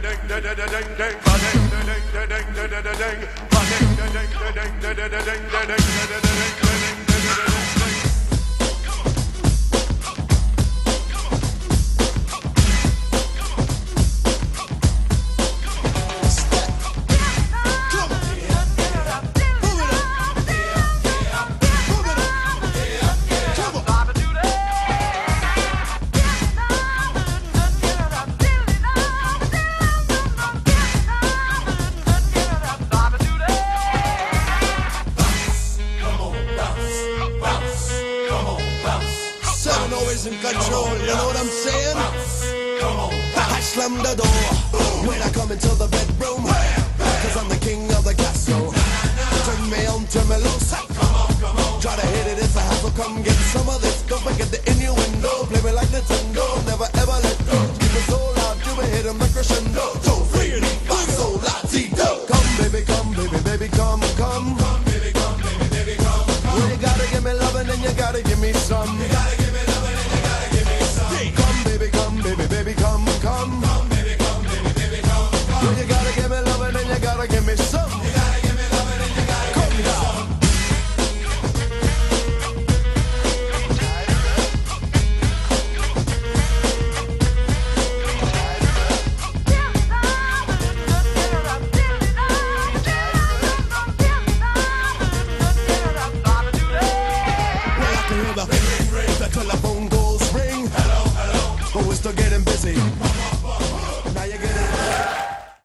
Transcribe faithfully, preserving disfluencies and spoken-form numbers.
Always in control, you know what I'm saying? I slam the door when I come into the bedroom, cause I'm the king of the castle. Turn me on, turn me loose. Try to hit it, it's a hassle, come get some of this. Don't forget the innuendo, play me like Nintendo. Never ever let go, keep it so loud, you may hit 'em like crescendo. So free, my soul, Latino. Come baby, come baby, baby, come, come. Come baby, come baby, baby, come, come. Well, you gotta give me loving and you gotta give me some.